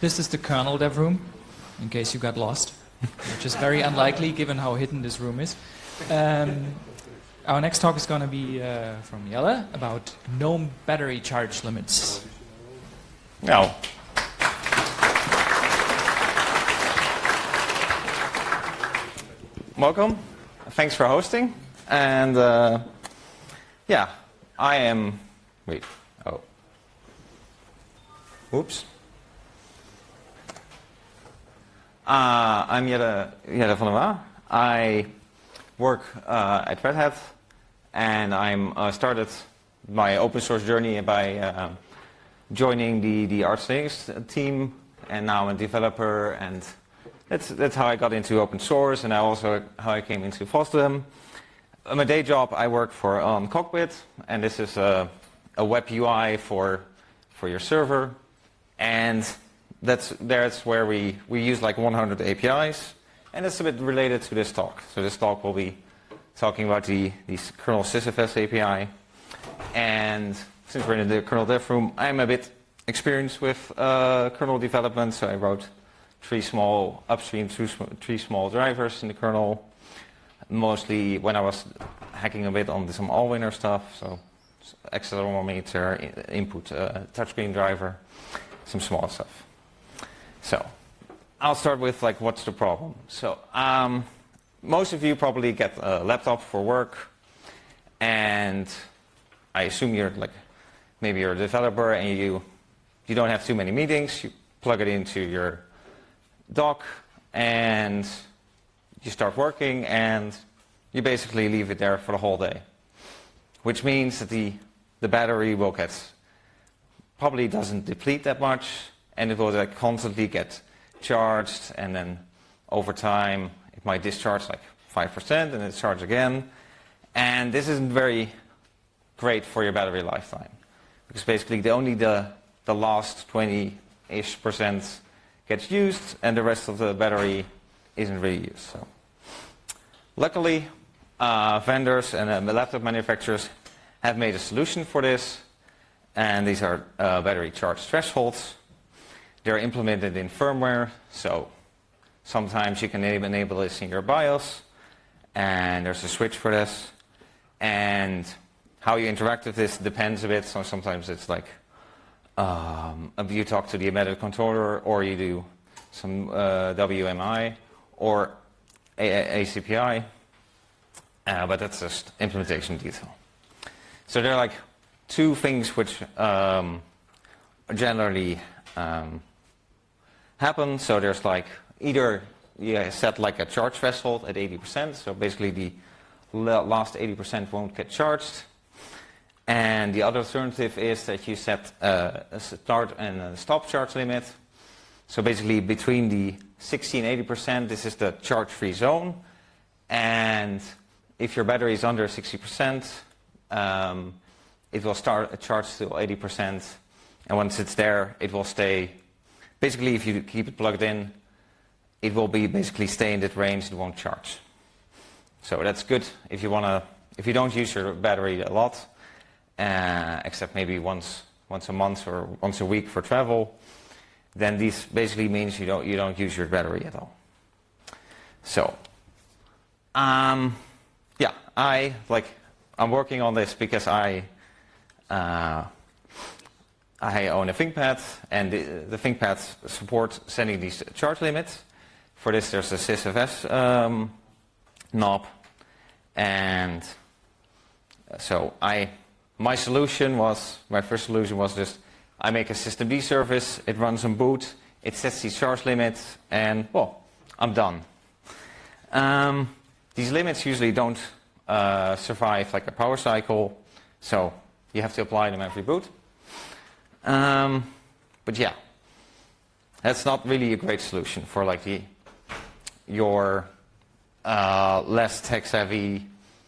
This is the kernel dev room, in case you got lost, which is very unlikely given how hidden this room is. Our next talk is going to be from Jelle about GNOME battery charge limits. Now, welcome. Thanks for hosting. And yeah, I am. Wait. Oh. Oops. I'm Jelle van der Waa. I work at Red Hat, and I'm started my open source journey by joining the Arch Linux team, and now I'm a developer, and that's how I got into open source, and also how I came into FOSDEM. My day job, I work for Cockpit, and this is a web UI for your server, and that's where we use like 100 APIs, and it's a bit related to this talk. So this talk will be talking about the kernel sysfs API, and since we're in the kernel dev room, I'm a bit experienced with kernel development, so I wrote 3 small upstream, 3 small drivers in the kernel, mostly when I was hacking a bit on some Allwinner stuff, so accelerometer, input touchscreen driver, some small stuff. So I'll start with like what's the problem. So most of you probably get a laptop for work, and I assume you're like, maybe you're a developer and you don't have too many meetings. You plug it into your dock and you start working, and you basically leave it there for the whole day, which means that the battery will probably doesn't deplete that much, and it will like constantly get charged, and then over time it might discharge like 5% and then charge again, and this isn't very great for your battery lifetime, because basically only the last 20-ish% gets used, and the rest of the battery isn't really used. So luckily, vendors and laptop manufacturers have made a solution for this, and these are battery charge thresholds. They're implemented in firmware, so sometimes you can enable this in your BIOS, and there's a switch for this, and how you interact with this depends a bit. So sometimes it's like you talk to the embedded controller, or you do some WMI or ACPI, but that's just implementation detail. So there are like 2 things which generally happen. So there's like either you set like a charge threshold at 80%, so basically the last 80% won't get charged. And the other alternative is that you set a start and a stop charge limit. So basically between the 60 and 80%, this is the charge-free zone. And if your battery is under 60%, it will start a charge to 80%. And once it's there, it will stay. Basically, if you keep it plugged in, it will be basically stay in that range, it won't charge. So that's good if you don't use your battery a lot, except maybe once a month or once a week for travel, then this basically means you don't use your battery at all. So yeah, I'm working on this because I own a ThinkPad, and the ThinkPad supports setting these charge limits. For this, there's a sysfs knob, and so my first solution was just I make a systemd service, it runs on boot, it sets these charge limits, and well, I'm done. These limits usually don't survive like a power cycle, so you have to apply them every boot. But yeah, that's not really a great solution for like your less tech-savvy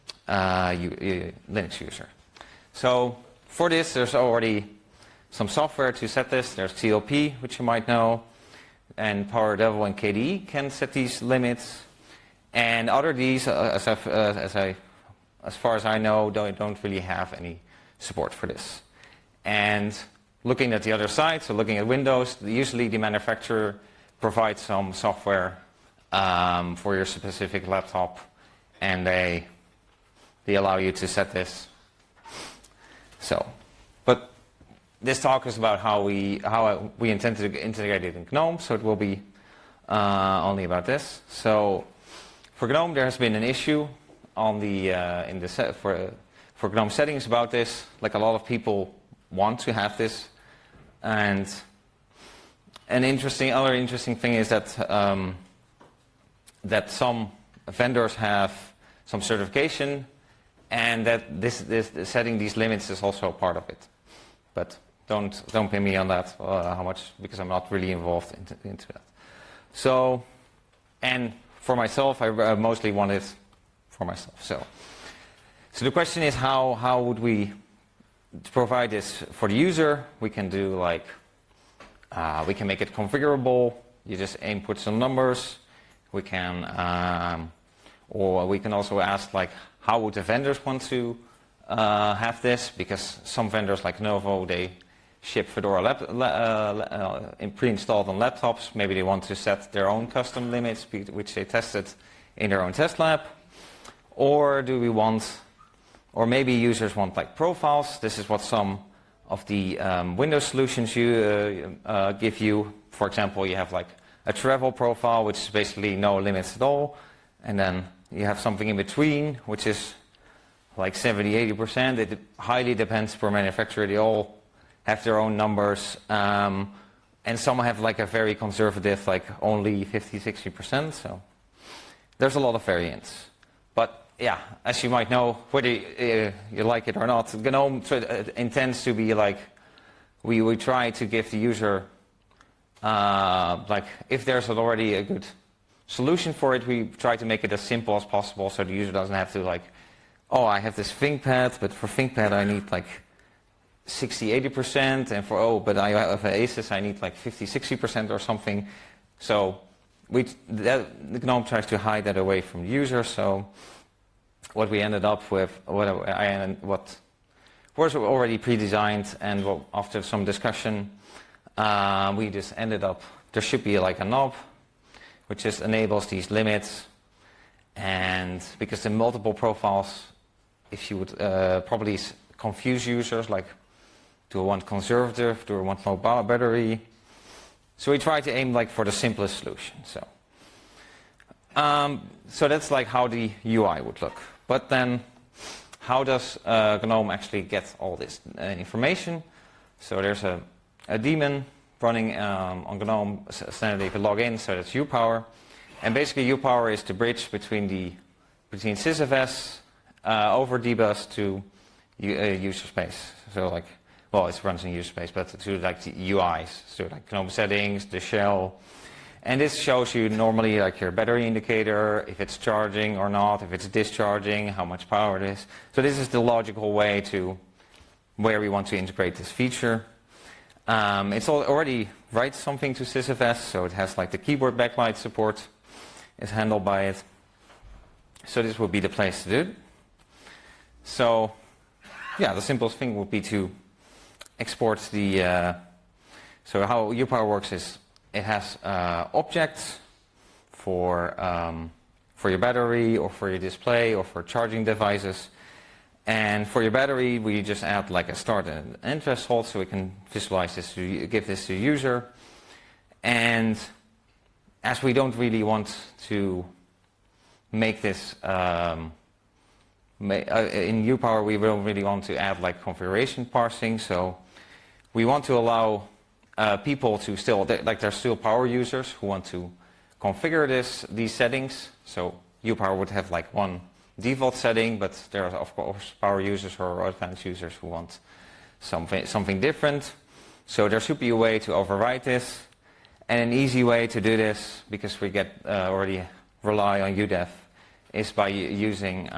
Linux user. So for this, there's already some software to set this. There's TLP, which you might know, and PowerDevil and KDE can set these limits. And other these, as far as I know, don't really have any support for this. And looking at the other side, so looking at Windows, usually the manufacturer provides some software for your specific laptop, and they allow you to set this. So, but this talk is about how we intend to integrate it in GNOME, so it will be only about this. So, for GNOME, there has been an issue on the for GNOME settings about this. Like, a lot of people want to have this, and an other interesting thing is that that some vendors have some certification, and that this setting these limits is also a part of it. But don't pay me on that how much, because I'm not really involved into that. So, and for myself, I mostly want it for myself. So the question is, how would we provide this for the user? We can do like we can make it configurable. You just input some numbers. We can, or we can also ask, like, how would the vendors want to have this? Because some vendors, like Lenovo, they ship Fedora pre-installed on laptops. Maybe they want to set their own custom limits, which they tested in their own test lab. Or do we want, or maybe users want like profiles. This is what some of the Windows solutions give you. For example, you have like a travel profile, which is basically no limits at all. And then you have something in between, which is like 70-80%. It highly depends per manufacturer. They all have their own numbers. And some have like a very conservative, like only 50-60%. So there's a lot of variance. But yeah, as you might know, whether you like it or not, GNOME intends to be like, we try to give the user, like, if there's already a good solution for it, we try to make it as simple as possible, so the user doesn't have to like, oh, I have this ThinkPad, but for ThinkPad I need like 60-80%, and for but I have an Asus, I need like 50-60% or something. So the GNOME tries to hide that away from the user. So what we ended up with, what was already pre-designed, and after some discussion, we just ended up, there should be like a knob which just enables these limits. And because the multiple profiles, if you would probably confuse users, like, do I want conservative, do I want low battery? So we try to aim like for the simplest solution. So that's like how the UI would look. But then, how does GNOME actually get all this information? So there's a daemon running on GNOME standard. If you log in, so that's uPower, and basically uPower is the bridge between sysfs over dbus to user space. So like, well, it runs in user space, but to like the UIs, so like GNOME settings, the shell. And this shows you normally like your battery indicator, if it's charging or not, if it's discharging, how much power it is. So this is the logical way to where we want to integrate this feature. It's already writes something to sysfs, so it has like the keyboard backlight support is handled by it. So this would be the place to do it. So yeah, the simplest thing would be to export the, so how uPower works is, it has objects for your battery, or for your display, or for charging devices. And for your battery, we just add like a start and end threshold, so we can visualize this, give this to the user. And as we don't really want to make this, in uPower, we don't really want to add like configuration parsing, so we want to allow people to still, like, there's still power users who want to configure these settings. So uPower would have like one default setting, but there are of course power users or advanced users who want something different. So there should be a way to override this, and an easy way to do this, because we get already rely on UDEF, is by using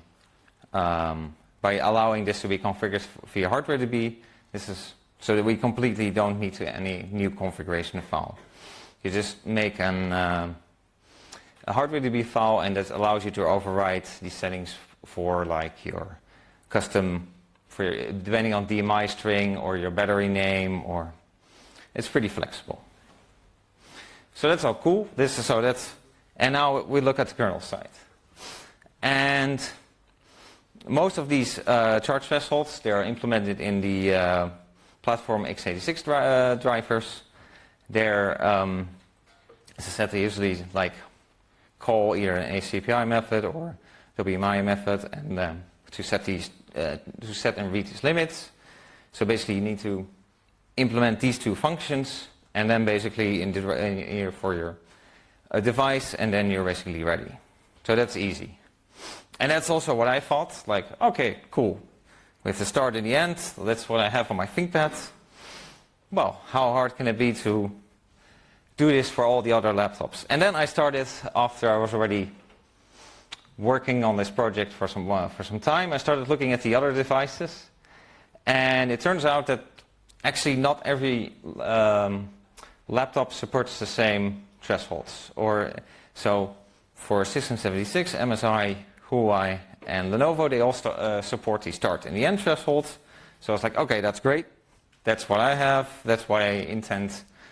by allowing this to be configured via HardwareDB. This is so that we completely don't need any new configuration file. You just make a HardwareDB file, and that allows you to override these settings for like your custom for your, depending on DMI string or your battery name, or it's pretty flexible. So that's all cool. And now we look at the kernel side. And most of these charge thresholds, they are implemented in the platform x86 drivers. They're, as I said, they usually like call either an ACPI method or WMI method, and to set these, to set and read these limits. So basically, you need to implement these two functions, and then basically in here for your device, and then you're basically ready. So that's easy. And that's also what I thought, like, okay, cool. With the start and the end, that's what I have on my ThinkPad. Well, how hard can it be to do this for all the other laptops? And then I started, after I was already working on this project for some time, I started looking at the other devices. And it turns out that actually not every laptop supports the same thresholds. So for System76, MSI, Huawei, and Lenovo, they all support the start and the end thresholds. So I was like, okay, that's great. That's what I have. That's what I intend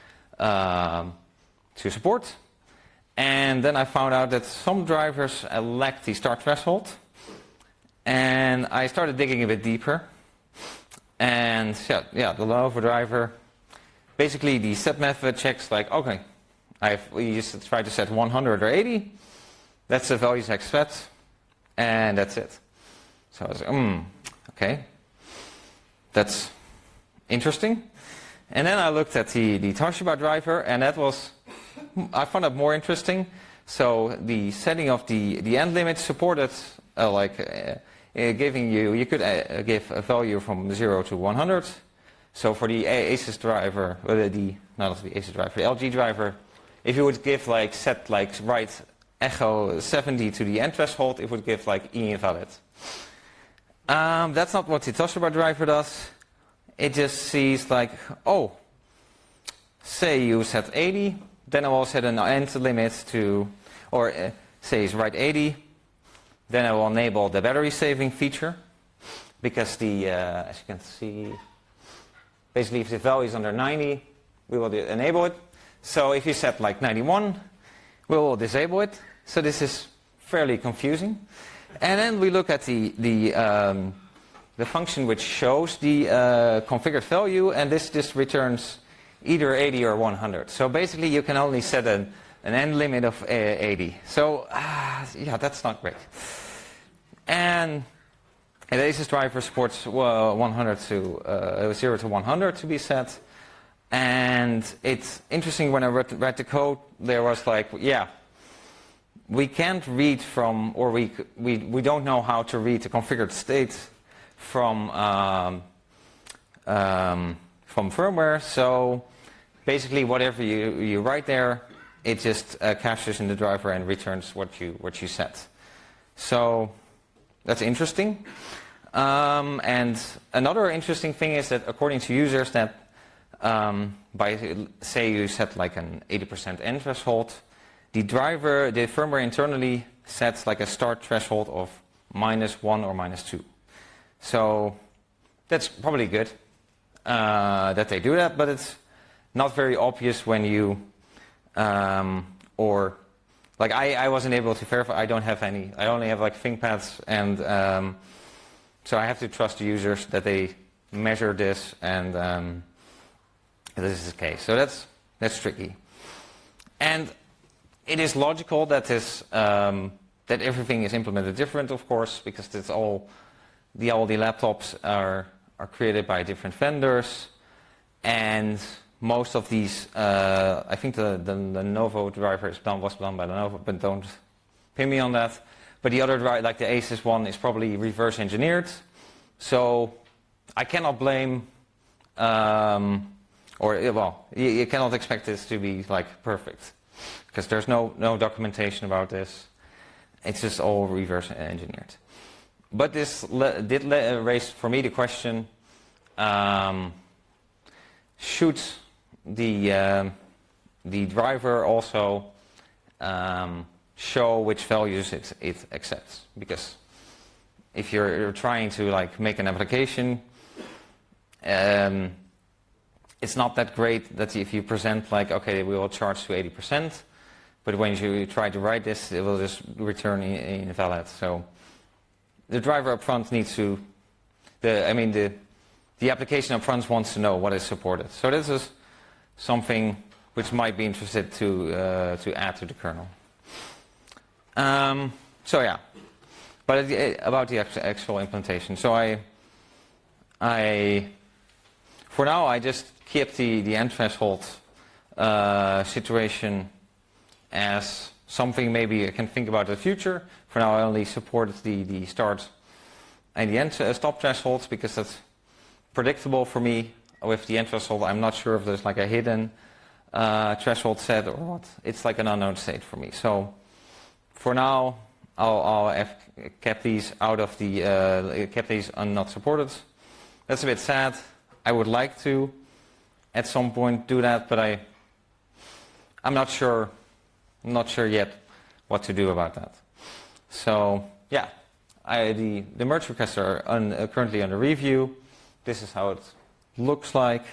to support. And then I found out that some drivers lack the start threshold. And I started digging a bit deeper. And yeah, the Lenovo driver, basically the set method checks like, okay, we used to try to set 100 or 80. That's the values I expect. And that's it. So I was like, okay, that's interesting. And then I looked at the Toshiba driver, and I found that more interesting. So the setting of the end limit supported giving you could give a value from 0 to 100. So for the ASUS driver, the LG driver, if you would give write echo 70 to the end threshold, it would give like E invalid. That's not what the Toshiba driver does. It just sees like, oh, say you set 80, then I will set an end limit to, or say it's write 80, then I will enable the battery saving feature, because as you can see, basically if the value is under 90, we will enable it. So if you set like 91, we will disable it. So this is fairly confusing. And then we look at the function which shows the configured value, and this just returns either 80 or 100. So basically you can only set an end limit of 80. So yeah, that's not great. And the ASUS driver supports 100 to 0 to 100 to be set. And it's interesting, when I read the code, there was like, yeah, we can't read from, or we don't know how to read the configured state from firmware. So basically, whatever you write there, it just caches in the driver and returns what you set. So that's interesting. And another interesting thing is that according to users, that by say you set like an 80% end threshold, the firmware internally sets like a start threshold of -1 or -2. So that's probably good that they do that, but it's not very obvious when you, or like I wasn't able to verify. I don't have any. I only have like ThinkPads, and so I have to trust the users that they measure this, and this is the case. So that's tricky, and it is logical that that everything is implemented different, of course, because it's all the laptops are created by different vendors, and most of these, I think the Lenovo driver was done by Lenovo, but don't pin me on that. But the other driver, like the Asus one, is probably reverse engineered. So I cannot blame, you cannot expect this to be like perfect, because there's no documentation about this. It's just all reverse engineered. But this did raise for me the question: should the driver also show which values it accepts? Because if you're trying to like make an application, it's not that great that if you present like, okay, we will charge to 80%, but when you try to write this, it will just return invalid. So the driver up front needs to, the application up front wants to know what is supported. So this is something which might be interested to add to the kernel. So yeah, but about the actual implementation. So for now, I just keep the end threshold situation as something maybe I can think about in the future. For now, I only supported the start and the end stop thresholds because that's predictable for me. With the end threshold, I'm not sure if there's like a hidden threshold set or what. It's like an unknown state for me. So for now, I'll have kept these out of the kept these not supported. That's a bit sad. I would like to at some point do that, but I'm not sure. I'm not sure yet what to do about that. So yeah, the merge requests are currently under review. This is how it looks like.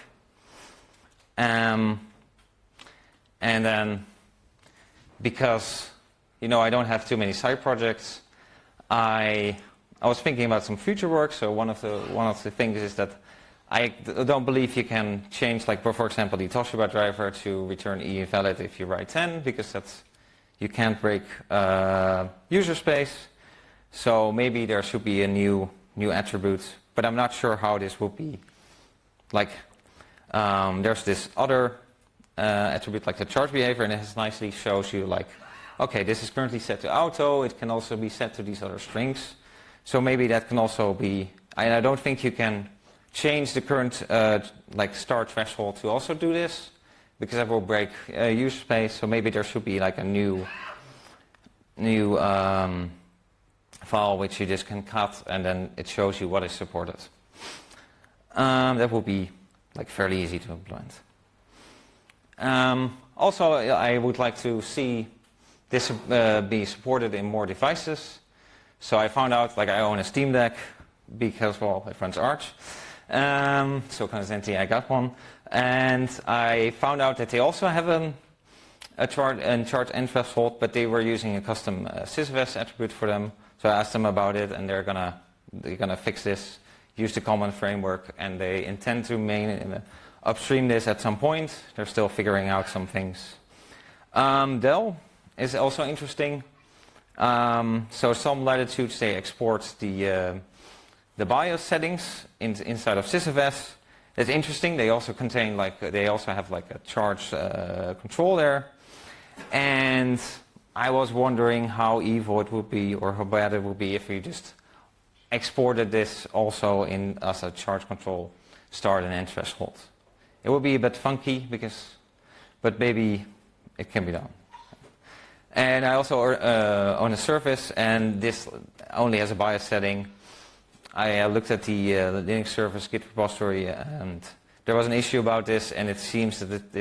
And then because I don't have too many side projects, I was thinking about some future work. So one of the things is that I don't believe you can change, like for example, the Toshiba driver to return invalid if you write 10, because you can't break user space. So maybe there should be a new attribute, but I'm not sure how this will be. Like there's this other attribute like the charge behavior, and it nicely shows you like, okay, this is currently set to auto. It can also be set to these other strings. So maybe that can also be. And I don't think you can change the current like start threshold to also do this, because that will break user space. So maybe there should be like a new file which you just can cut, and then it shows you what is supported. That will be like fairly easy to implement. Also, I would like to see this be supported in more devices. So I found out, like, I own a Steam Deck because, well, it runs Arch. So coincidentally, I got one, and I found out that they also have a charge end threshold, but they were using a custom sysvs attribute for them. So I asked them about it, and they're gonna fix this, use the common framework, and they intend to upstream this at some point. They're still figuring out some things. Dell is also interesting. So some latitudes, they export the BIOS settings inside of sysvs. It's interesting. They also contain they also have like a charge control there. And I was wondering how evil it would be, or how bad it would be, if we just exported this also as a charge control start and end threshold. It would be a bit funky but maybe it can be done. And I also own a service, and this only has a BIOS setting. I looked at the Linux service Git repository, and there was an issue about this, and it seems that